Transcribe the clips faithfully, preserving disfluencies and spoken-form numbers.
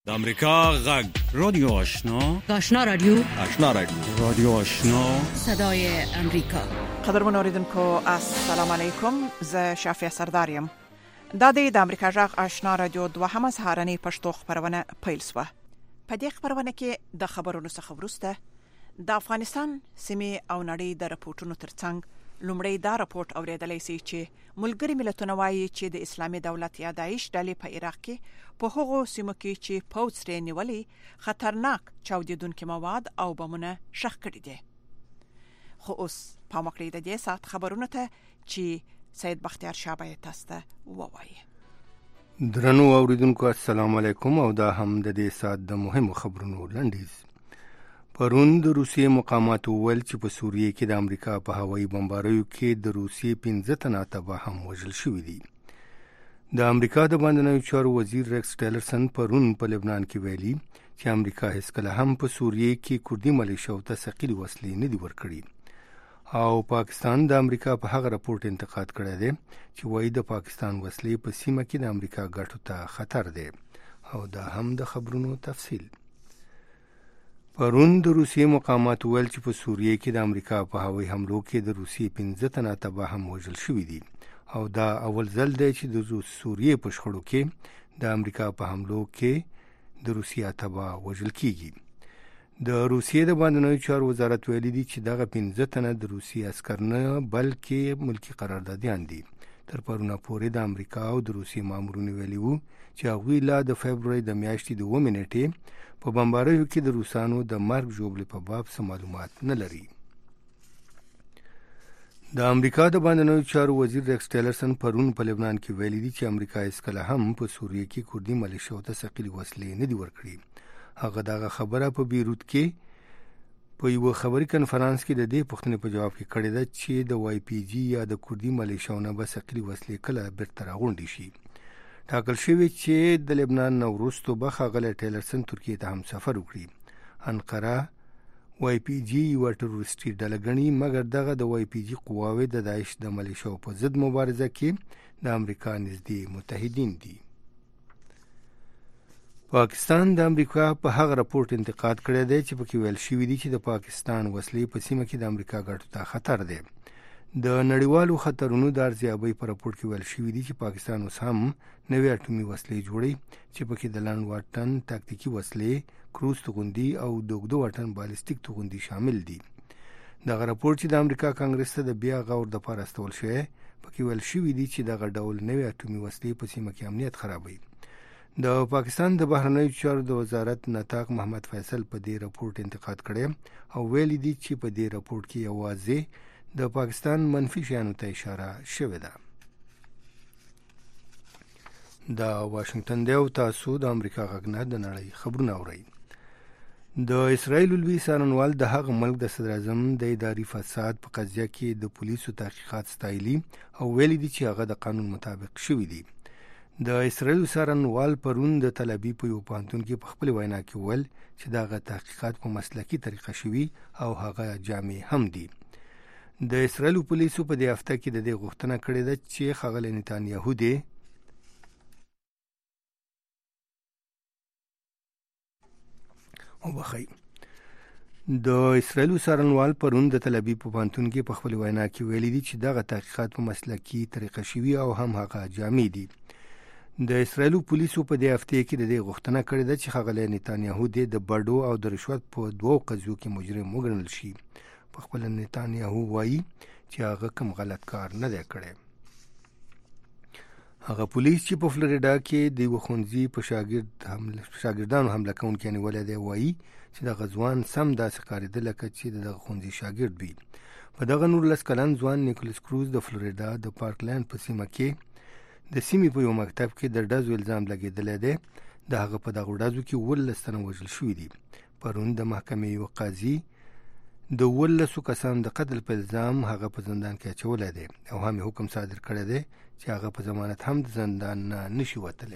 د امریکا غږ رادیو آشنا آشنا رادیو آشنا رادیو رادیو آشنا صدای امریکا. قدرمن اوریدونکو السلام علیکم. ز شافیه سرداریم. د دې د امریکا غږ آشنا رادیو دوهمه سهارنۍ پښتو خبرونه پیل شوه. په دې خبرونه کې د خبرونو څخه وروسته د افغانستان سیمې او نړۍ د راپورټونو ترڅنګ لومړی دا راپورټ اوریدلای شي چې ملګری ملتونه وایي چې د اسلامي دولت یا داعش ډلې په عراق کې په هغو سیمو کې چې پوځ ترې نیولې خطرناک چاودیدونکي مواد او بمونه ښخ کړي دي. خو اوس پام وکړئ د دې ساعت خبرونه ته چې سید بختیار شاه باید تاسو ته ووایي. درنو اوریدونکو السلام علیکم او دا هم د دې ساعت د مهمو خبرونو لنډیز. پرون د روسیې مقاماتو ویل چې په سوریه کې د امریکا په هوایي بمباریو کې د روسیې پنځه تنه تباه هم وژل شوي دي. د امریکا د بهرنیو چارو وزیر ریکس ټیلرسن پرون په لبنان کې ویلي چې امریکا هیڅکله هم په سوریه کې کوردي ملیشو ته ثقيلي وسلې نه دي ورکړي او پاکستان د امریکا په هغه راپورټ انتقاد کړی دی چې وایي د پاکستان وسلې په سیمه کې د امریکا ګټو ته خطر دی. او دا هم د خبرونو تفصیل. پرون د روسیې مقامات ویل چې په سوریه کې د امریکا په هوایي حملو کې د روسیې پنځه تنه تباه هم وژل شوي دي او دا اول ځل دی چې د سوریې په شخړو کې د امریکا په حملو کې د روسیې تباه وژل کیږي. د روسیې د بهرنیو چارو وزارت ویلي دی چې دغه پنځه تنه د روسیې عسکر نه بلکې ملکی قراردادیان دي. تر پرونه پورې د امریکا او د روسیې مامورینو ویلي وو چې هغوی لا د فبروري د میاشتې د اوومې نیټې په بمباریو کې د روسانو د مرګ ژوبلې په باب څه معلومات نه لري. د امریکا د بهرنیو چارو وزیر ریکس ټیلرسن پرون په لبنان کې ویلي دی چې امریکا هیڅکله هم په سوریه کې کوردي ملیشو ته ثقيلي وسلې نه دي ورکړي. هغه دغه خبره په بیروت کې په یو خبري کنفرانس کې د دې پوښتنې په جواب کې کړې ده چې د واي پی جی یا د کوردي ملیشو نه به ثقيلي وسلې کله بیرته راغونډې شي. ټاکل شوی چې د لبنان نو وروسته به ښاغلی ټیلرسن ترکیې ته هم سفر وکړي. انقره واي پی جی یوه ټروریستي ډله ګڼي مګر دغه د واي پی جی قواوې د داعش د ملیشو په ضد مبارزه کې د امریکا نږدې متحدین دي. پاکستان د امریکا په هغه راپورټ انتقاد کړی دی چې پکې ویل شوي دي چې د پاکستان وسلې په سیمه کې د امریکا ګټو ته خطر دی. د نړیوالو خطرونو د ارزیابۍ په راپورټ کې ویل شوي دي چې پاکستان اوس هم نوې اټومي وسلې جوړي چې پکې د لنډ واټن تاکتیکي وسلې، کروز توغندي او د اوږده واټن بالستیک توغندي شامل دي. دغه راپورټ چې د امریکا کانګرس ته د بیا غور دپاره استول شوی پکې ویل شوي دي چې دغه ډول نوې اټومي وسلې په سیمه کې امنیت خرابوي. د پاکستان د بهرنیو چارو د وزارت نطاق محمد فیصل په دې راپورټ انتقاد کړی او ویلي دي چې په دې راپورټ کې یوازې د پاکستان منفي شیانو ته اشاره شوې ده. د واشنگټن دی او تاسو د امریکا غږ نه د نړۍ خبرونه اورئ. د اسرائیل لوی څارنوال د هغه ملک د صدر اعظم د اداري فساد په قضیه کې د پولیسو تحقیقات ستایلي او ویلي دي چې هغه د قانون مطابق شوي دي. د اسرائیل څارنوال پرون د تل ابیب په یو پوهنتون کې په خپل وینا کې ویل چې دغه تحقیقات په مسلکي طریقه شوي او هغه جامع هم دي. د اسرائیل پولیسو په دې هفته کې د دې غوښتنه کړې ده چې ښاغلی نتانیاهو دې وبخئ. د اسرائیل څارنوال پرون د تل ابیب په پوهنتون کې په خپل وینا کې ویلي دي چې دغه تحقیقات په مسلکي طریقه شوي او هم هغه جامع دي. د اسرائیل پولیسو په دې هفته کې د دې غوښتنه کړې ده چې ښاغلی نتانیاهو دې د بډو او د رشوت په دوو قضیو کې مجرم وګڼل شي. په خپل نتانیاهو وایي چې هغه کوم غلط کار نه دی کړی. هغه پولیس چې په فلوریډا کې د یوه ښوونځي په شاګرد حمله شاګردانو حمله کوونکی نیولی دی وایي چې دغه ځوان سم داسې ښکارېده لکه چې د دغه ښوونځي شاګرد وي. په دغه نولس کلن ځوان نیکولس کروز د فلوریډا د پارکلینډ په سیمه کې د سیمې په یو مکتب کې د ډزو الزام لګېدلی دی. د هغه په دغو ډزو کې اوولس تنه وژل شوي دي. پرون د محکمې یو قاضي د اوولسو کسانو د قتل په الزام هغه په زندان کې اچولی دی او هم یې حکم صادر کړی دی چې هغه په ضمانت هم د زندان نه نشي وتلی.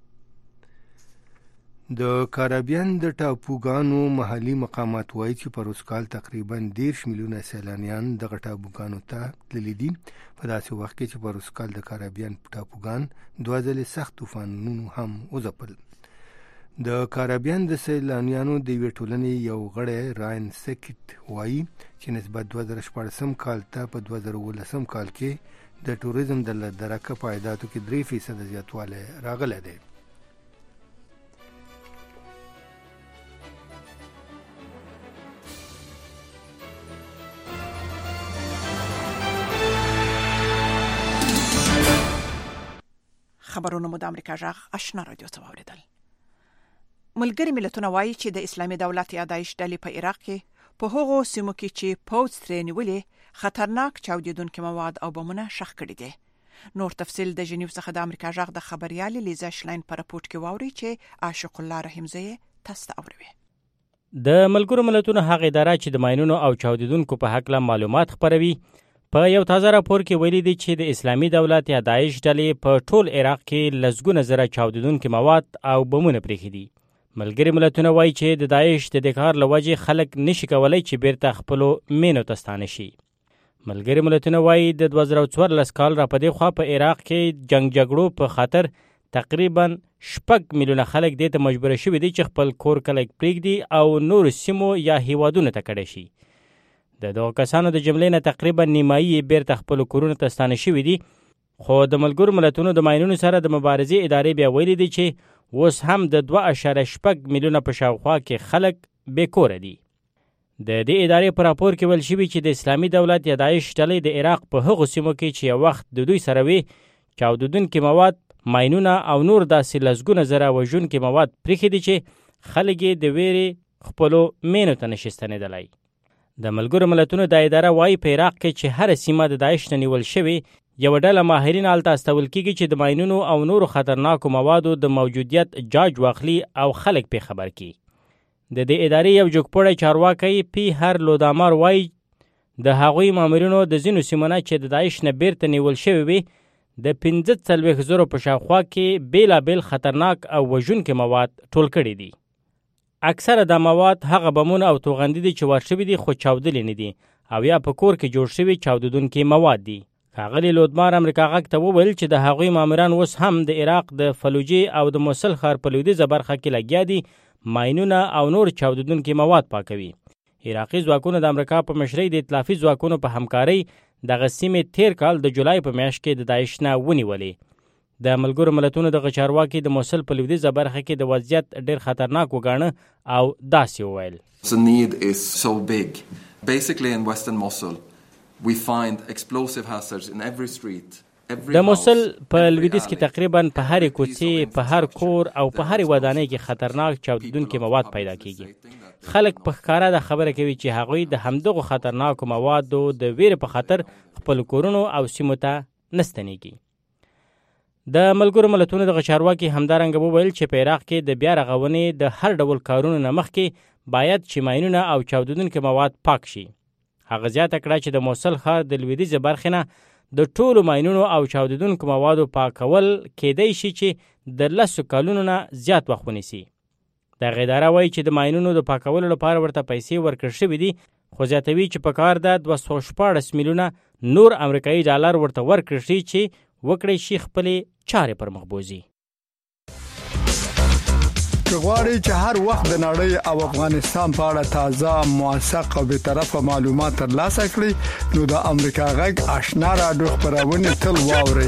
د کارابین د ټاپوګانو محلي مقامات وایي چې په روز کال تقریبا دېرش میلیونه سیلانیان دغه ټاپوګانو ته تللي دي په داسې وخت کې چې په روز کال د کارابین ټاپوګان دوه ځلې سخت طوفانونو هم وځپل. د کارابین د سیلانیانو د یوې ټولنې یو غړی راین سیکټ وایي چې نسبت دوه زره شپاړسم کال ته په دوه زره اوولسم کال کې د ټوریزم د درکه په عایداتو کې درې فیصده زیاتوالی راغلی دی. خبرونه مو د امریکا جغ آشنا رادیو ته واوریدل. ملګری ملتونه وایي چې د اسلامي دولت یادایش ډلې په عراق کې په هغو سیمو کې چې پوځ ترې نیولې خطرناک چاودیدونکي مواد او بمونه ښخ کړي دي. نور تفصیل د جنیو څخه د امریکا جغ د خبريالې لیزا شلاین په راپورټ کې واوري چې عاشق الله رحیمزی تاسو ته اوروي. د ملګرو ملتونو هغه اداره چې د ماینونو او چاودیدونکو په حق له معلومات خپروي په یو تازه راپور کې ویلي دي چې د اسلامي دولت یا داعش ډلې په ټول عراق کې لسګونه زره چاودیدونکي مواد او بمونه پرېښي دي. ملګري ملتونه وایي چې د داعش د دې کار له وجې خلک نشي کولی چې بیرته خپلو مینو ته ستانه شي. ملګري ملتونه وایي د دوه زره څوارلس کال را په دې خوا په عراق کې جنگ جګړو په خاطر تقریبا شپږ میلیونه خلک دې ته مجبور شوي دي چې خپل کور کلک پرېږدي او نورو سیمو یا هیوادونو ته کډه شي. د دغو کسانو د جملې نه تقریبا نیمایي یې بیرته خپلو کورونو ته ستانه شوي دي. خو د ملګرو ملتونو د ماینونو سره د مبارزې ادارې بیا ویلي دي چې اوس هم د دوه اعشاریه شپږ میلیونه په شاوخوا کې خلک بې کوره دي. د دې ادارې په راپور کې ویل شوي چې د اسلامي دولت یا داعش ډلې د عراق په هغو سیمو کې چې یو وخت د دوی سره وي چاودیدونکي مواد، ماینونه او نور داسې لسګونه زره وژونکي مواد پرېښي دي چې خلک یې د ویرې خپلو مینو ته نشي ستنېدلی. د ملګرو ملتونو د اداره وایي په عراق کې چې هره سیمه د داعش نه نیول شوې یوه ډله ماهرین هلته استول کېږي چې د ماینونو او نورو خطرناکو موادو د موجودیت جاج واخلي او خلک پرې خبر کړي. د دې ادارې یو جوګپوړی چارواکی پی هر لودامار وایي د هغوی مامورینو د ځینو سیمو نه چې د داعش نه بیرته نیول شوې وي د پنځه څلوېښت زرو په شاوخوا کې بېلابېل خطرناک او وژونکي مواد ټول کړي دي. اکثره دا مواد هغه بمونه او توغندي دي چې ور شوي دي خو چاودلي نه دي او یا په کور کې جوړ شوي چاودیدونکي مواد دي. ښاغلي لودمار امریکا غږ ته وویل چې د هغوی ماموران اوس هم د عراق د فلوجې او د موصل ښار په لویدیځه برخه کې لګیا دي ماینونه او نور چاودیدونکي مواد پاکوي. عراقي ځواکونو د امریکا په مشرۍ د ائتلافي ځواکونو په همکارۍ دغه سیمې تیر کال د جولای په میاشت کې د داعش نه ونیولې. د ملګرو ملتونو دغه چارواکي د موصل په لویدیځه برخه کې د وضعیت ډېر خطرناک وګاڼه او داسې وویل. The need is so big. Basically in Western Mosul we find explosive hazards in every street. د موصل په لویدیځ کې تقریبا په هرې کوڅې، په هر کور او په هرې ودانۍ کې خطرناک چاودیدونکي مواد پیدا کیږي. خلک په ښکاره دا خبره کوي چې هغوی د همدغو خطرناکو موادو د ویرې په خاطر خپل کورونو او سیمو ته نه ستنېږي. د ملګرو ملتونو دغه چارواکي همدارنګه وویل چې په عراق کې د بیا رغونې د هر ډول کارونو نه مخکې باید چې ماینونه او چاودیدونکي مواد پاک شي. هغه زیاته کړه چې د موصل ښار د لویدیځې برخې نه د ټولو ماینونو او چاودیدونکو موادو پاکول کیدای شي چې د لسو کلونو نه زیات وخت ونیسي. دغه اداره وایي چې د ماینونو د پاکولو لپاره ورته پیسې ورکړل شوي دي، خو زیاتوي چې په کار ده دوه سوه شپاړس میلیونه نور امریکایي ډالر ورته ورکړل شي چې وکړی شي خپلې چارې پر مخ بوځي. که غواړئ چې هر وخت د نړۍ او افغانستان په اړه تازه، موثق او بیطرفه معلومات ترلاسه کړئ نو د امریکا غږ آشنا راډیو خپرونه تل واورئ.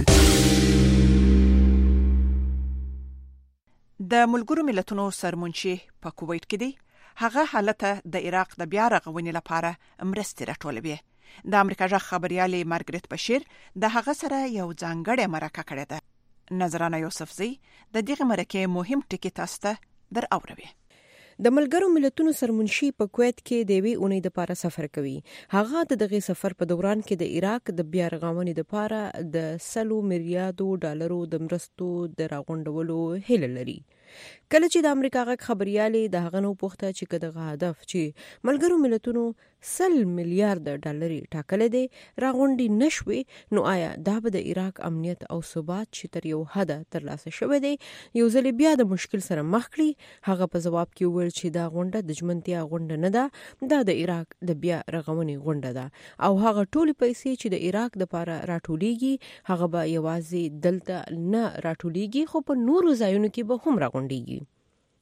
د ملګرو ملتونو سرمنشي په کویت کې دی. هغه حالت د عراق د بیا رغونې لپاره مرستې راټولوي. د امریکا جغ خبريالې مارګریت بشیر د هغه سره یو ځانګړې مرکه کړې ده. نظرانه یوسفزی د دغه مرکې مهم ټکي تاسو ته در اوروي. د ملګرو ملتونو سرمنشي په کویت کې د وی اونۍ د لپاره سفر کوي. هغه د دغه سفر په دوران کې د عراق د بیا رغونې لپاره د سلو میلیارډو ډالرو د مرستو د راغونډولو هیله لري. کله چې د امریکا غږ خبريالې د هغه نو پوښتنه چې دغه هدف چې ملګرو ملتونو سل میلیارډ ډالر ټاکل دي راغونډي نشوي، نو آیا دا به د عراق امنیت او ثبات چې تر یو حد ترلاسه شوی دی یو ځل بیا د مشکل سره مخ کړي؟ هغه په جواب کې وویل چې دا غونډه د ژمنتیا غونډه نه ده، دا د عراق د بیا رغونې غونډه ده او هغه ټولې پیسې چې د عراق د لپاره راټولېږي هغه به یوازې دلته نه راټولېږي خو په نورو ځایونو کې به هم راغونډيږي.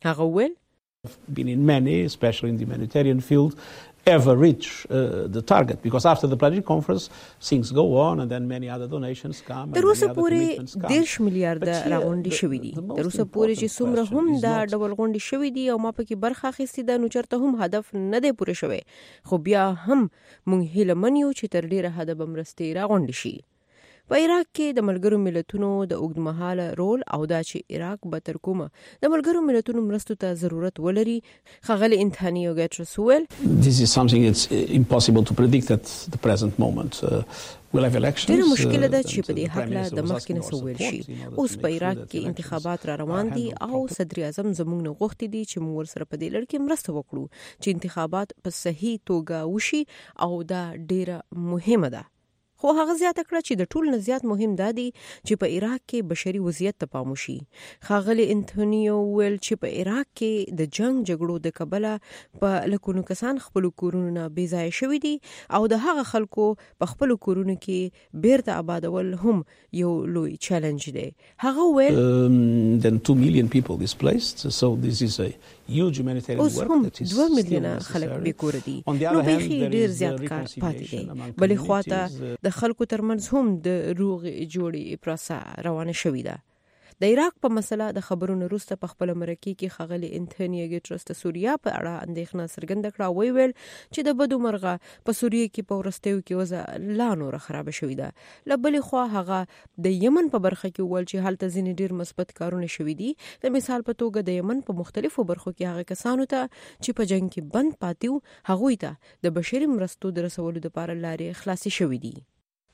هغه ویل been in many, especially in the humanitarian field, ever reach uh, the target because after the Paris conference things go on and then many other donations come and د روسه many other commitments پورې come. دیرش میلیارډ راغونډي شوې دي. د روسه پورې چې څومره هم دا ډول غونډي شوې دي او ما پکې برخه اخیستې ده، نو چرته هم هدف نه دی پوره شوی، خو بیا هم مونږ هیله من یو چې تر ډیره حده به مرستې راغونډي شي. په عراق کې د ملګرو ملتونو د اوږدمهاله رول او دا چې عراق به تر کومه د ملګرو ملتونو مرستو ته ضرورت ولري، ښاغلي انتونیو ګټرس ویل This is something it's impossible to predict at the present moment. Uh, we'll have elections. ډېره مشکله ده چې په دې هکله د مخکې نه څه ویل شي. اوس په عراق کې انتخابات را روان دي او صدر اعظم زموږ نه غوښتي دي چې موږ ورسره په دې لړ کې مرسته وکړو چې انتخابات په صحیح توګه وشي او دا ډېره مهمه ده. خو هغه زیاته کړه چې د ټول نه زیات مهم دا دی چې په عراق کې بشري وضعیت ته پام وشي. ښاغلي انتونیو ویل چې په عراق کې د جنگ جګړو د کبله په لکونو کسان خپل کورونو نه بې ځایه شوي دي او د هغه خلکو په خپل کورونو کې بیرته آبادول هم یو لوی چیلنج دی. هغه ویل Um, then two million people displaced, so this is a huge humanitarian اوس work هم that is دوه still میلیونه خلک necessary. بې کوره دي. On the نو other hand, بیخي there ډېر is زیات the کار پاتې دی. reconciliation among بلې خواته communities, uh, د خلکو ترمنځ هم د روغې جوړې پروسه روانه شوې ده. د عراق په مسله د خبرونو وروسته په خپل مرکه کې ښاغلي انتونیو ګټرس د سوریا په اړه اندېښنه څرګنده کړه او ویل چې د بدو مرغه په سوریه کې په ورستیو کې وضع لا نور خراب شوې ده. له بلې خوا هغه د یمن په برخه کې ویل چې هلته ځینې ډېر مثبت کارونه شوي دي. د مثال په توګه د یمن په مختلفو برخو کې هغه کسانو ته چې په جنگ کې بند پاتې وو هغوی ته د بشري مرستو د رسولو لپاره لارې خلاصې شوې دي.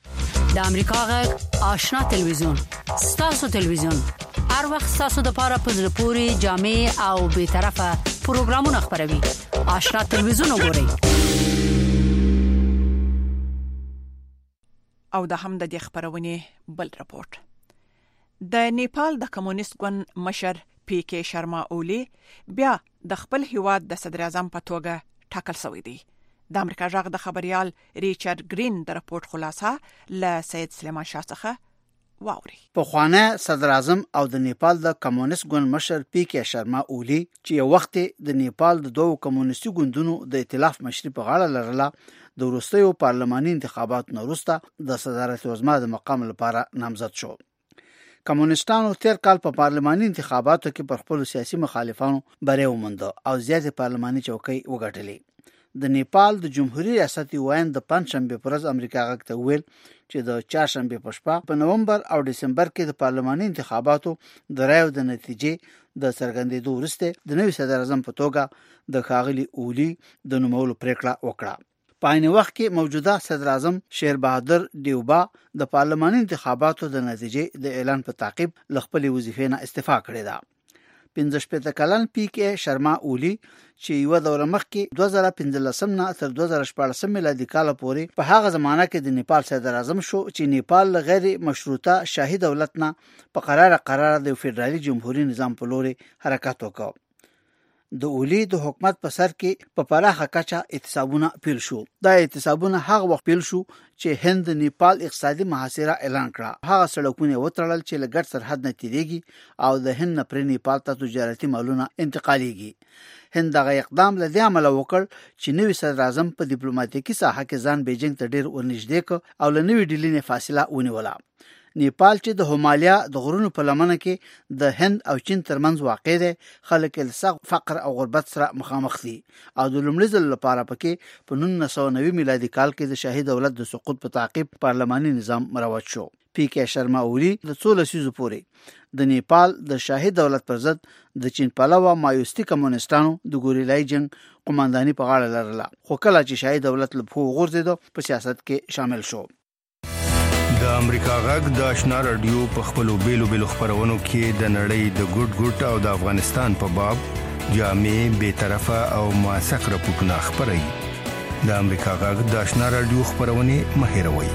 د امریکا غږ آشنا تلویزیون ستاسو تلویزیون هر وخت ستاسو د پاره په زړه پوري جامع او به طرفه پروګرامونه خبروي. آشنا تلویزیون وګورئ. او د هم د دې خبرونه بل رپورت. د نیپال د کمونیست ګوند مشر پی کې شرما اولی بیا د خپل هیواد د صدر اعظم په توګه ټاکل شوی دی. د امریکا غږ د خبريال ریچارډ گرین د رپورت خلاصه ل سید سلیمان شاه څخه واوري. په خوانه صدر اعظم او د نیپال د کمونیست ګوند مشر پی کې شرما اولی چې یو وخت د نیپال د دوه کمونیستي ګوندونو د ائتلاف مشري په غاړه لرله، د وروستیو پارلماني انتخاباتو نه وروسته د صدارت وزما د مقام لپاره نامزد شو. کمونیستانو تیر کال په پارلماني انتخاباتو کې پر خپل سیاسي مخالفانو بری وموند او زیاتې پارلماني چوکۍ وګټلې. د نیپال د جمهوریت ریاست وایي د پنځشنبه پر ورځ امریکا غږ ته ویل چې د چهارشنبه په شپه په نومبر او دسمبر کې د پارلماني انتخاباتو د رایو د نتیجې د څرګندېدو وروسته د نوي صدر اعظم په توګه د ښاغلي اولی د نومولو پریکړه وکړه. په عین وخت کې موجوده صدر اعظم شیر بهادر دیوبا د پارلماني انتخاباتو د نتیجې د اعلان په تعقیب ل خپل وظیفې نه استعفا کړې ده. پنځه شپږ کلن پی کې شرما اولی چې یو دوره مخکې دوه زره پنځلسم نه تر دوه زره شپاړسم میلادي کال پورې په هغه زمانہ کې د نیپال صدر اعظم شو چې نیپال غیر مشروطه شاهي دولت نه په قرار قرار د فدرالي جمهوریت نظام په لور حرکت وکړ. د اولی د حکومت په سر کې په پراخه کچه اعتصابونه پیل شو. دا اعتصابونه هغه وخت پیل شو چې هند نیپال اقتصادي محاصره اعلان کړه. هغه سړکونه وتړل چې له ګډ سرحد نه تیریږي او د هند پر نیپال ته تجارتي مالونه انتقالېږي. هند دغه اقدام له دې عمله وکړ چې نوی صدر اعظم په ډیپلوماټیکي ساحه کې ځان بیجینګ ته ډیر ورنږدې ک او له نوې ډیلې نه فاصله ونیوله. نیپال چې د هیمالیا د غرونو په لمنه کې د هند او چین ترمنځ واقع دی، خلک له سخت فقر او غربت سره مخامخ دي او د لومړي ځل لپاره پکې په نولس سوه نوي میلادي کال کې د شاهي دولت د سقوط په تعقیب پارلماني نظام مروج شو. پی کې شرما اولی د څو لسیزو پورې د نیپال د شاهي دولت پر ضد د چین پلوه مایوستي کمونیستانو د ګوریلای جنگ قومانداني په غاړه لرله، خو کله چې شاهي دولت له پښو وغورځېد په سیاست کې شامل شو. د امریکا غږ د آشنا رادیو په خپلو بیلو بیلو خبرونو کې د نړۍ د ګډ ګډ او د افغانستان په باب جامع بے طرفه او موثق راپورټونه خبري. د امریکا غږ د آشنا رادیو خبرونه مهیروي.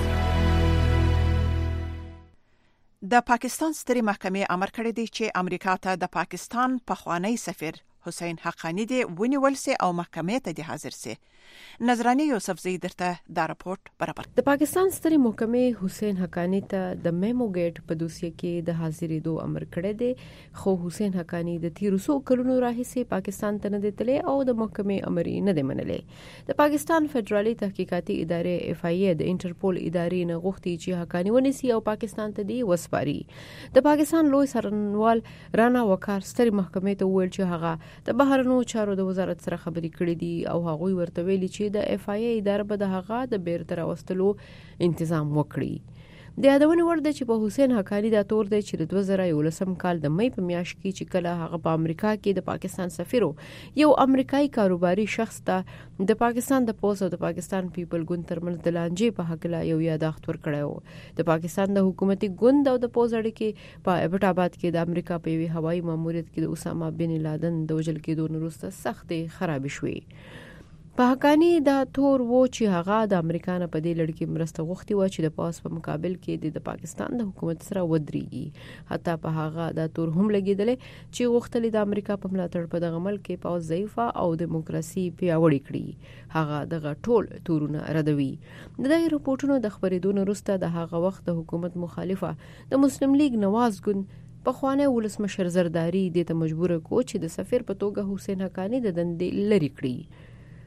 د پاکستان ستري محکمې امر کړی دی چې امریکا ته د پاکستان پخوانی سفیر حسین حقانی دی ونیول سي او محکمې ته دی حاضر سي. نظراني یوسفزی درته دا راپورټ برابر. د پاکستان سترې محکمې حسین حقانی ته د میمو گیټ په دوسیه کې د حاضرېدو امر کړی دی، خو حسین حقانی د تیرو څو کلونو راهیسې پاکستان ته نه دی تللی او د محکمې امر یې نه دی منلی. د پاکستان فدرالي تحقیقاتي ادارې اف آی ای د انټرپول ادارې نه غوښتي چې حقانی ونیسي او پاکستان ته دی وسپاري. د پاکستان لوی څارنوال رانا وقار سترې محکمې ته وویل چې هغه د بهرنیو چارو د وزارت سره خبرې کړې دي او هغوی ورته ویلي چې د اف آی ای اداره به د هغه د بیرته راوستلو تنظیم وکړي. د یادونې وړ ده چې په حسین حقانی دا تور دی چې د دوه زره یولسم کال د مې په میاشت کې چې کله هغه په امریکا کې د پاکستان سفیر یو امریکایي کاروباري شخص ته د پاکستان د پوز او د پاکستان پیپل ګوند ترمنځ د لانجې په حق لا یو یاداښت ورکړی و. د پاکستان د حکومتي ګوند او د پوز اړیکې په ایبټ آباد کې د امریکا په یوې هوایي ماموریت کې د اسامه بن لادن د وژل کېدو نه وروسته سختې خرابې شوې. په حقانی دا تور و چې هغه د امریکا نه په دې لړ کې مرسته غوښتي و چې د پاس په مقابل کې د پاکستان د حکومت سره ودرېږي. حتی په هغه دا تور هم لګېدلی چې غوښتل د امریکا په ملاتړ په دغه ملک کې پاس ضعیفه او دیموکراسي پیاوړې کړي. هغه دغه ټول تورونه ردوي. د دې رپورټونو د خبرېدو نه وروسته د هغه وخت د حکومت مخالفه د مسلم لیگ نواز ګوند پخوانی ولسمشر زرداری دې ته مجبور کو چې د سفیر په توګه حسین حقانی د دندې لرې کړي.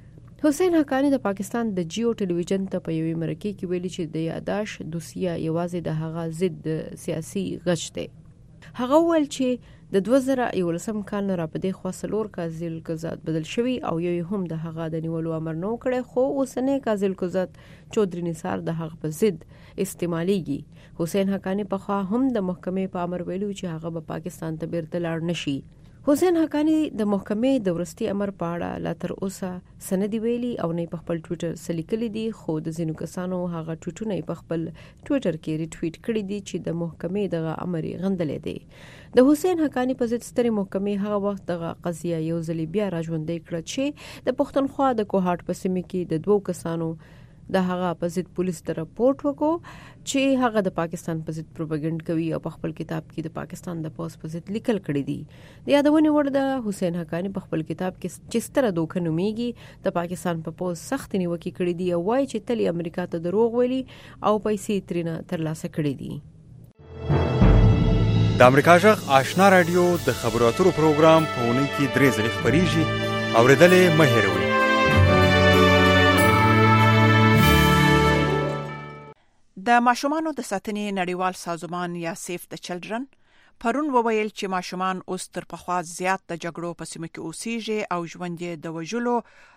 حسین حقانی د پاکستان د جیو ټلویزیون ته په یوې مرکې کې ویلي چې د یاداښت دوسیه یوازې د هغه ضد سیاسي غچ دی. هغه وویل چې د دوه زره یولسم کال نه راپدې خوا څلور کاظم القضات بدل شوي او یو هم د هغه د نیولو امر نه کړی، خو اوسنی کاظم القضات چودري نثار د هغه په ضد استعمالیږي. حسین حقانی په خوا هم د محکمې په امر ویلو چې هغه به پاکستان ته بیرته لاړ نشي. حسین حقانی د محکمې د ورستي امر په اړه لا تر اوسه سندې ویلي او نه په خپل ټویټر سلیکلي دي، خو د ځینو کسانو هغه ټویټونه په خپل ټویټر کې ریټویټ کړي دي چې د محکمې دغه امر غندلې دي. د حسین حقانی په ضد سترې محکمې هغه وخت دغه قضیه یو ځل بیا راژوندۍ کړه چې د پښتونخوا د کوهاټ په سیمه کې د دوو کسانو د هغه په ضد پولیس ته راپورټ وکړو چې هغه د پاکستان په ضد پروپاګاندا کوي او په خپل کتاب کې د پاکستان د پوز په ضد لیکل کړي دي. د یادونې وړ ده حسین حقانی په خپل کتاب کې چې ستره دوکه نومیږي د پاکستان په پوز سخت نیوکې کړي دي او وایي چې تل امریکا ته دروغ ویلي او پیسې ترینه ترلاسه کړي دي. د امریکا جغ آشنا رادیو د خبرو اترو پروګرام په اونۍ کې درې ځلې خپریږي، اورېدلې مه هېروئ. د ماشومانو د ساتنې نړیوال سازمان یا سیف د چلډرن پرون وویل چې ماشومان اوس تر پخوا زیات د جګړو په سیمه کې اوسېږي او ژوند یې د وژلو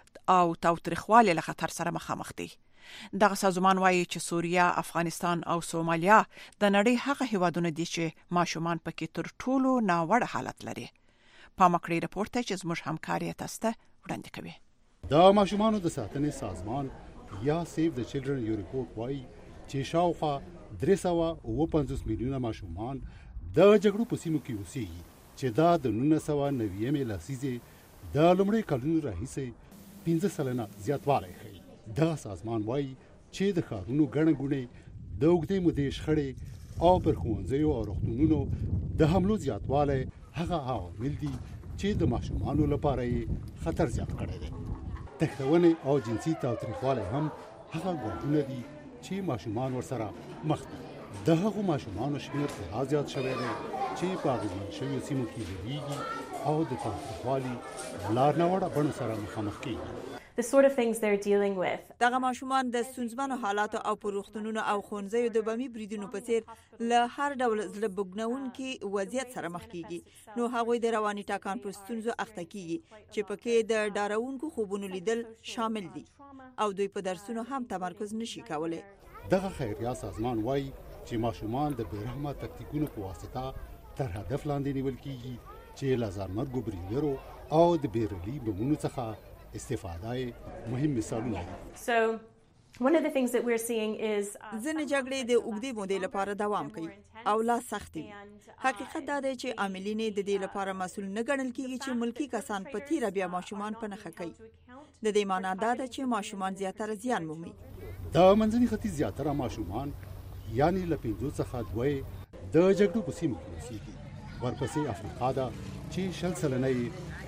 او تاوتریخوالي له خطر سره مخامخ دي. دغه سازمان وایي چې سوریه، افغانستان او سومالیا د نړۍ هغه هیوادونه دي چې ماشومان پکې تر ټولو ناوړه حالت لري. پامکړی رپورټ ته چې زموږ همکاري تاسو ته وړاندې کوي. د ماشومانو د ساتنې سازمان یا سیف د چلډرن یو ریپورټ وایي چې شاوخوا درې سوه اووه پنځوس میلیونه ماشومان د جګړو په سیمو کې اوسېږي چې دا د نولس سوه نوېمې لسیزې د لومړۍ کلونو راهیسې پنځه سلنه زیاتوالی ښیي. دغه سازمان وایي چې د ښارونو ګڼه ګوڼې، د اوږدې مودې شخړې او پر ښوونځیو او روغتونونو د حملو زیاتوالی هغه عوامل دي چې د ماشومانو لپاره یې خطر زیات کړی دی. تښتونې او جنسي تاوتریخوالی هم هغه ګواښونه دي چې ماشومان ورسره مخ دي. د هغو ماشومانو شمېر خورا زیات شوی دی چې په اغېزمن شویو سیمو کې لویږي او د تاوتریخوالي لار ناوړه بڼو سره مخامخ کېږي. The sort of things they're dealing with. دغه ماشومان د ستونزمنو حالاتو او پروختونونو او خونځیو د بمي بریدونو په څیر له هر ډول زړه بوږنونکي وضعیت سره مخ کیږي. نو هغوی د رواني ټاکان په ستونزو اخته کیږي چې پکې د ډارونکو خوبونو لیدل شامل دي او دوی په درسونو هم تمرکز نشي کولای. دغه خیریه سازمان وایي چې ماشومان د بیرحمه تکتیکونو په واسطه تر هدف لاندې نیول کیږي چې له ځانمرګو بریدرو او د بیرلي بمونو څخه استفاده مهم مثالونه دي. So one of the things that we're seeing is ځینې جګړې د اوږدې مودې لپاره دوام کوي او لا سخت دي. حقیقت دا دی چې عاملین د دې لپاره مسؤل نه ګڼل کیږي چې ملکی کسان په تیره بیا ماشومان په نښه کوي. د دې معنی دا ده چې ماشومان زیاتره زیان مومي. د منځني ختیځ زیاتره ماشومان یعنی له پنځو څخه دوه د جګړو په سیمو کې اوسېږي. ورپسې افریقا ده چې شل سلنه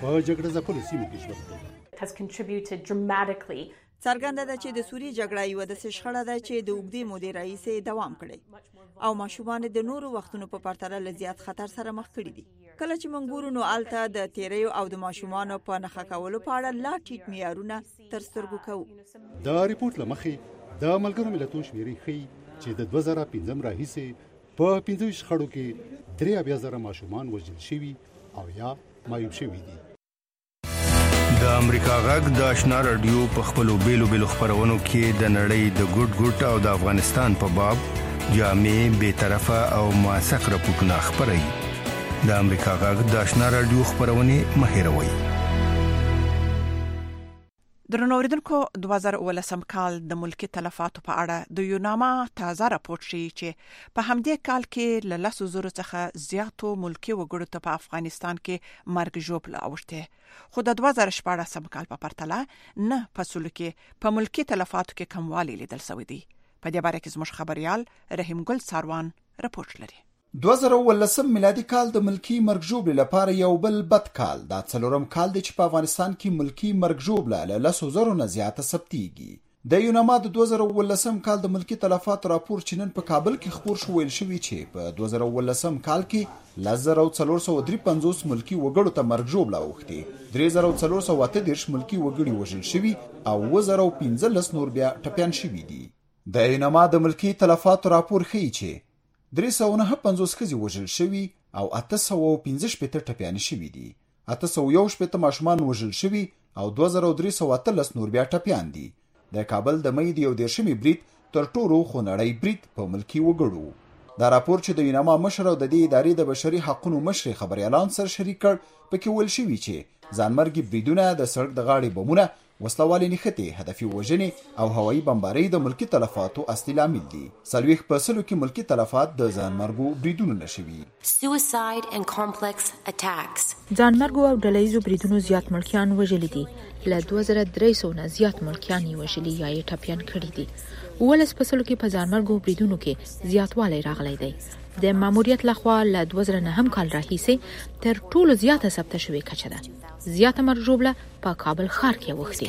په جګړه ځپلو سیمو کې ژوند کوي. has contributed dramatically. څرګنده ده چې د سوریې جګړه یو د شخړه ده چې د اوږدې مودې راهیسې دوام کړی او ماشومان د نورو وختونو په پرتله له زیات خطر سره مخ کړي دي. کله چې موږ ګورو نو الته د تیریو او د ماشومانو په نښه کولو په اړه لا ټیټ معیارونه تر سترګو کوو. د ریپورت له مخې د ملګرو ملتونو شمیرې ښیي چې د دوه زره پنځم راهیسې په پنځه ویشت شخړو کې درې اویا زره ماشومان وژل شوي او یا معیوب شوي دي. د امریکا غږ د آشنا رادیو په خپلو بیلو بیلو خبرونو کې د نړۍ د ګډ ګډ او د افغانستان په باب جامع بې طرفه او موثق راپورټونه خبري. د امریکا غږ د آشنا رادیو خبرونه مهیروي. درنو اوریدونکو دوه زره اوولسم کال د ملکی تلفاتو په اړه د یوناما تازه راپورټ شي چې په همدې کال کې له لسو زرو څخه زیاتو ملکی وګړو ته په افغانستان کې مرګ ژوبله اوښته، خو د دوه زره شپاړسم کال په پرتله نه فصلو کې په ملکی تلفاتو کې کموالی لیدل شوی دی. په دې باره کې زموږ خبريال رحیم ګل ساروان راپورټ لري. دوه زره اوولسم میلادي کال د ملکی مرګ ژوبلې لپاره یو بل بد کال. دا څلورم کال دی چې په افغانستان کې ملکی مرګ ژوبله له لسو زرو نه زیاته ثبتېږي. د یوناما د دوه زره اوولسم کال د ملکی تلفات راپور چې نن په کابل کې خپور شو ویل شوی چې په دوه زره اوولسم کال کې لس زره څلور سوه درې پنځوس ملکی وګړو ته مرګ ژوبله اوښتې، درې زره څلور سوه اته دېرش ملکی وګړي وژل شوي او اوه زره پنځلس نور بیا ټپیان شوي دي. د یوناما د ملکی تلفاتو راپور ښیي چې درې سوه نهه پنځوس ښځې وژل شوي او اته سوه پنځه شپېته ټپیانې شوي دي، اته سوه یو شپېته ماشومان وژل شوي او دوه زره درې سوه اتلس نور بیا ټپیان دي. د کابل د مۍ د یو دېرشمې برید تر ټولو خونړی برید په ملکی وګړو. دا راپور چې د یوناما مشر او د دې ادارې د بشري حقوقو مشر خبريالان سره شریک کړ پکې ویل شوي چې ځانمرګي بریدونه د سړک د غاړې بمونه، وسلوالې نښتې، هدفي وژنې او هوایي بمبارۍ د ملکی تلفاتو اصلي لامل دي. څلوېښت په سلو کې ملکی تلفات د ځانمرګو بریدونو نه شوي. Suicide and complex attacks. ځانمرګو او ډلهییزو بریدونو زیات ملکیان وژلي دي. له دوه زره درې سوه نه زیات ملکیان یې وژلي یا یې ټپیان کړي دي. اوولس په سلو کې په ځانمرګو بریدونو کې زیاتوالی راغلی دی. د ماموریت لخوا له دوه زره نهم کال راهیسې تر ټولو زیاته ثبته شوې کچه ده. زیاته مرګ ژوبله په کابل ښار کې اوښتې.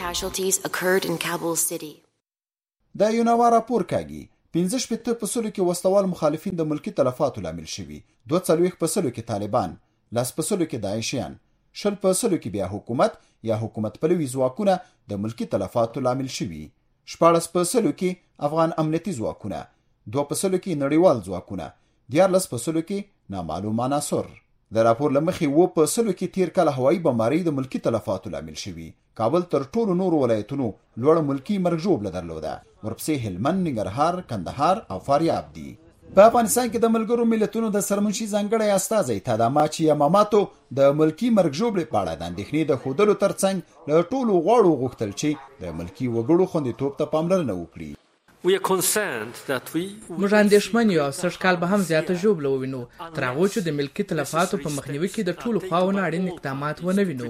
د یوناما راپور کاږي پنځه شپېته په سلو کې وسلوال مخالفین د ملکی تلفاتو لامل شوي، دوه څلوېښت په سلو کې طالبان، لس په سلو کې داعشیان، شل په سلو کې بیا حکومت یا حکومت پلوي ځواکونه د ملکی تلفاتو لامل شوي، شپاړس په سلو کې افغان امنیتي ځواکونه، دوه په سلو کې نړیوال ځواکونه، دیارلس په سلو کې نامعلوم عناصر. د راپور له مخې اووه په سلو کې تیر کال هوایي بمبارۍ د ملکی تلفاتو لامل شوي. کابل تر ټولو نورو ولایتونو لوړه ملکی مرګ ژوبله درلوده، ورپسې هلمند، ننګرهار، کندهار او فاریاب دي. په افغانستان کې د ملګرو ملتونو د سرمنشي ځانګړی استازی تاداماچی یاماماتو د ملکی مرګ ژوبلې په اړه د اندېښنې د ښودلو ترڅنګ له ټولو غواړو غوښتل چې د ملکی وګړو خوندیتوب ته پاملرنه وکړي. موږ اندېښمن یو او سږ کال به هم زیاته ژوبله ووینو، تر هغو چې د ملکي تلفاتو په مخنیوي کې د ټولو خواوو نه اړین اقدامات ونه وینو.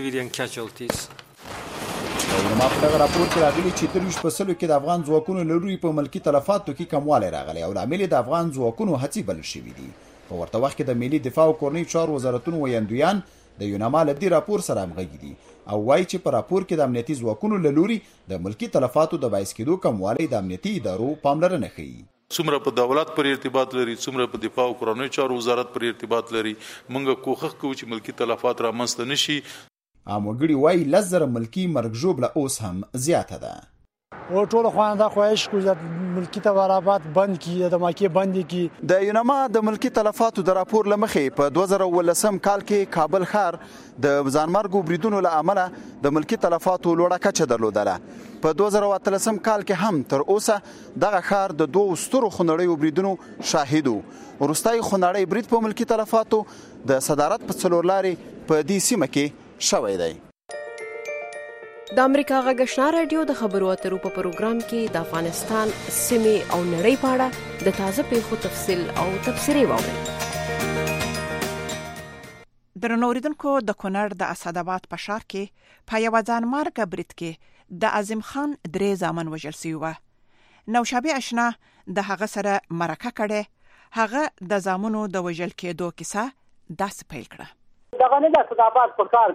یوناما په دغه راپور کې راغلي چې درویشت په سلو کې د افغان ځواکونو له لوري په ملکي تلفاتو کې کموالی راغلی او لامل د افغان ځواکونو هڅې بلل شوي دي. په ورته وخت کې د ملي دفاع او کورنۍ چارو وزارتونو ویاندویان د یوناما له دې راپور سره همغږي دي او وایي چې په راپور کې د امنیتي ځواکونو له لوري د ملکي تلفاتو د باعث کېدو کموالی د امنیتي ادارو پاملرنه ښیي. څومره په دولت پر ارتباط لري، څومره په دفاع او کورنۍ چارو وزارت پر ارتباط لري، موږ کوښښ کوو چې ملکي تلفات رامنځته نشي. عام وګړي وایي لس زره ملکي مرګ ژوبله اوس هم زیاته ده. او ټول خوانده خواهش کوي چې ملکی تورابات بند کی د ماکي بند کی. د یوناما د ملکی تلفاتو د راپور لمخې په دوه زره اوولسم کال کې کابل ښار د ځانمرګو بریدونو له امله د ملکی تلفاتو لوړه کچه درلودله. په دوه زره اتلسم کال کې هم تر اوسه دغه ښار د دوه سترو خونړیو بریدونو شاهد و. وروستی خونړی برید په ملکی تلفاتو د صدارت په څلور لارې په دې سیمه کې شوی دی. د امریکا غږ آشنا رادیو د خبرو اترو په پروګرام کې د افغانستان سیمې او نړۍ په اړه د تازه پیښو تفصیل او تبصرې واورئ. درنو اوریدونکو د کونړ د اسداباد په ښار کې په یوه ځانمرګه برید کې د عظیم خان درې زامن وژل شوي وه. نوشابه اشنا د هغه سره مرکه کړې، هغه د زامنو د وژل کېدو کیسه داسې پیل کړه. دغه نه د اسداباد په ښار کې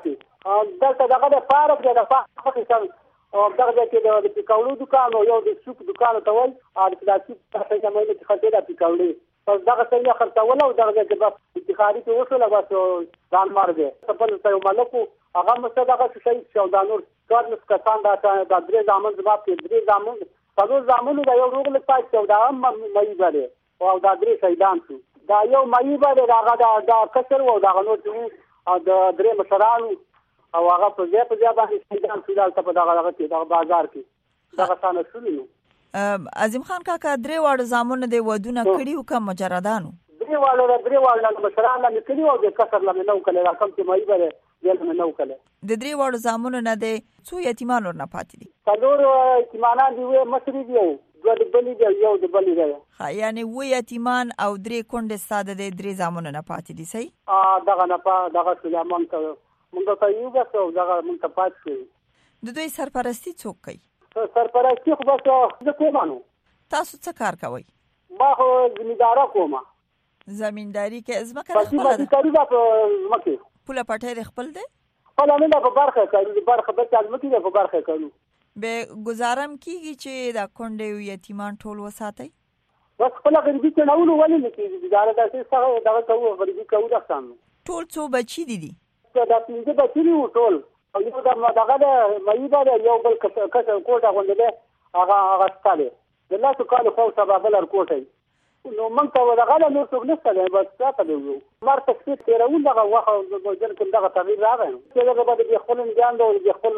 دلته دغه د پارک دی د پارک څخه او دغه کې د پیکاولو دکان او یو د سوپ دکان ته وای او د پلاستیک څخه چې مې چې خلک د پیکاولو پس دغه څنګه خرڅول او دغه کې بس انتخابي ته وصله بس ځان مارګه خپل ته ملکو هغه مستدغه شي چې دا نور څوار نس کسان دا د درې ځامن زما په درې ځامن څلور ځامن دا یو روغ له پاتې دا هم مې باندې او دا درې شهیدان شو دا یو مې باندې هغه دا دا کسر او دا نور چې د درې مشرانو او هغه په ځای په ځای باندې شهیدان شو دلته په دغه هغه کې دغه بازار کې دغه څنګه شو عظیم خان کاکا درې واړه زامن د ودونه کړي او کوم مجردانو درې واړه درې واړه مشران نه کړي او د کسر لمه نو کله راکم چې مې باندې دلته نو کله د درې واړو زامنو نه دی څو یتیمان ورنه پاتې دي څلور یتیمانان دي وې مصری دي دوه د بلې دی یو د بلې دی ها یعنی و یتیمان او درې کونډې ساده د درې زامنو نه پاتې دي صحیح ا دغه نه پا دغه سليمان ته موږ ته یو بس دغه موږ ته پاتې شي د دوی سرپرستی څوک کوي سرپرستی خو بس د کومانو تاسو څه کار کوئ ما خو زمیندارا کومه زمینداری کې ازمکه خپل ده بس کاری دا زمکه پوله پټه خپل ده خپل نه په برخه کوي برخه به ځمکه ده په برخه کوي به گزارم کیږي چې دا کونډې او یتیمان ټول وساتي بس خپل غریبي ته نه ولې ولې کیږي دا د څه دا کوو غریبي کوو دا څنګه ټول څو بچی دي دي دا پنځه بچی دي ټول او یو دا دغه د مې باندې یو بل کس کوټه غونډه هغه هغه ستاله د لاسو کال خو سبب لر کوټه نو موږ ته دغه نور څه نشته بس تاسو دی مر تکلیف تیرون دغه واخه د جن کوم دغه تغییر راغی چې دغه باندې خپل انجام دی او خپل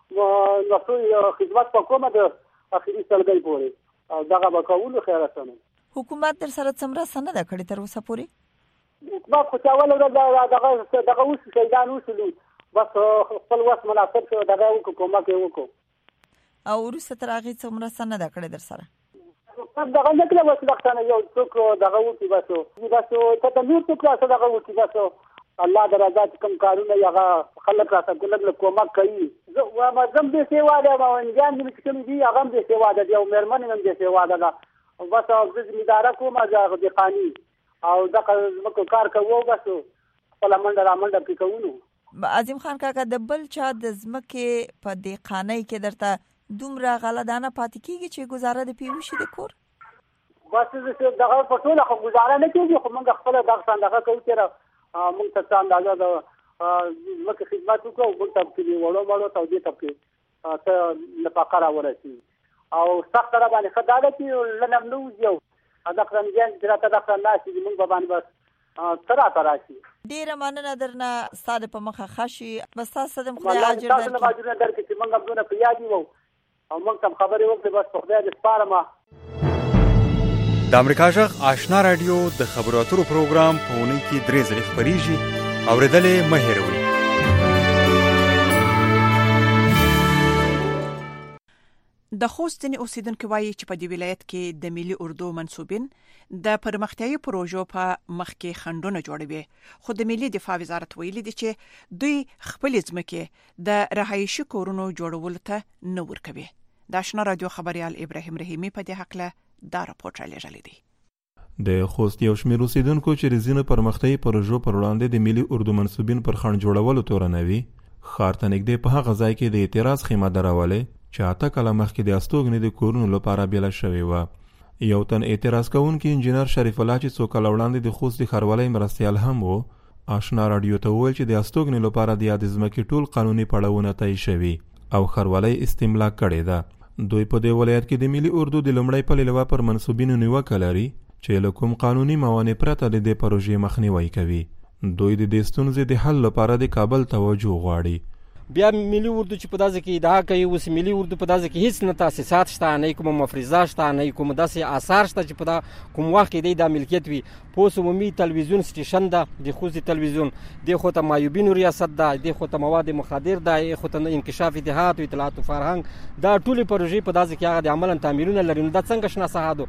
نو خدمت په کومه د اخیری سلګي پوري او دغه وکولو خیره سره حکومت در سره څومره سند کړی تر اوسه پوري حکومت خو چاول دغه دغه اوس شیدان وسلو بس خپل وس مناسب شو دغه حکومت یې وکړو او ورسته تر هغه څومره سند کړی در سره دغه نه کله وس لختنه یو څوک دغه وتی باسو باسو ته د نور څوک راځه دغه وتی باسو الله درجات کم کارونه یغه خلک راځه ګلګل کومک کوي زه ما زم به سیوا ده ما انجام دې کوم دي هغه به سیوا ده یو مرمن هم دې سیوا ده بس او د زمیندار کوم ځای د قانی او دغه مکو کار کوو باسو خپل منډه را منډه پکونو عظیم خان کاکا د بل چا د زمکه په دې خانه کې درته دومره غلطانه پاتې کیږي چې گزاره د پیوشي د کور بس چې دغه په ټوله خو گزاره نه کیږي خو موږ خپل دغه څنګه کوو چې موږ ته څنګه د مکه خدمت وکړو موږ ته کې وړو وړو ته دې ته کې ته لپاره ورسي او سخت را باندې خدای دې لنم نو یو دا څنګه چې راته دا څنګه چې موږ باندې بس ترا ترا شي ډیره مننه درنه ستاسو په مخه خشي بس تاسو د خدای اجر درکړي تاسو اجر درکړي چې موږ هم دونه پیاجي وو او موږ تم خبرې وکړې بس په خدای دې سپارم د امریکا جغ آشنا رادیو د خبرو اترو پروګرام په اونۍ کې درې ځلې خبريږي اوریدلې مه هېروئ د خوست ځینې اوسیدونکو وایي چې په دې ولایت کې د ملي اردو منسوبین د پرمختیايي پروژو په مخ کې خندونه جوړوي خو د ملي دفاع وزارت ویلي دی چې دوی خپل ځمکې د رهایشي کورونو جوړولو ته نه ورکوي د آشنا رادیو خبريال ابراهيم رحیمي په دې حق له دا راپور لېږلی دی د خوست یو شمېر اوسیدونکو چې رزینه پرمختیايي پروژو پر وړاندې د ملي اردو منسوبین پر خند جوړولو تورنوي خار ته نږدې په هغه ځای کې د اعتراض خیمه درولې چې اته کاله مخکې د استوګنې د کورونو لپاره بیله شوې وه یو تن اعتراض کوونکی انجینر شریف الله چې څو کاله وړاندې د خوست د ښاروالۍ مرستیال هم و آشنا راډیو ته وویل چې د استوګنې لپاره د یادې ځمکې ټول قانوني پړاوونه طی شوي او ښاروالۍ استملاک کړې ده دوی په دې ولایت کې د ملي اردو د لومړۍ پلې لوا پر منسوبینو نیوکه لري چې له کوم قانوني موانع پرته د دې پروژې مخنیوی کوي دوی د دې ستونزې د حل لپاره د کابل توجه غواړي بیا ملي اردو چې په داسې کې ادعا کوي اوس ملي اردو په داسې کې هیڅ نه تاسیسات شته نه کوم مفروضات شته نه کوم داسې آثار شته چې په دا کوم وخت کې د ملکیت وي پوس عمومي تلویزیون سټیشن ده د خوست تلویزیون د خو ته مایوبین ریاست ده د خو ته مواد مخدر ده خو ته انکشاف اتحاد او اطلاعات او فرهنګ دا ټول پروژې په داسې کې هغه د عملاً تعمیرونه لري نو دا څنګه شنه ساحه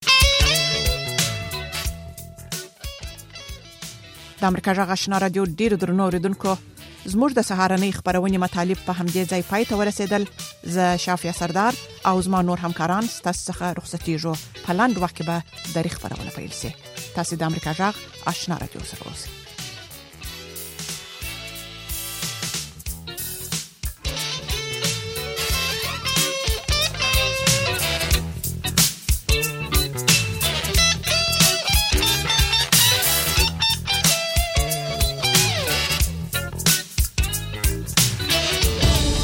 د امریکا جغ آشنا رادیو ډیر درنو اوریدونکو زموږ د سهارنۍ خبرونې مطالب په همدې ځای پای ته ورسېدل زه شافیا سردار او زما نور همکاران ستاسو څخه رخصتېږو په لاندې وخت کې به د خبرونه پیل شي تاسو د امریکا جغ آشنا رادیو سره اوسئ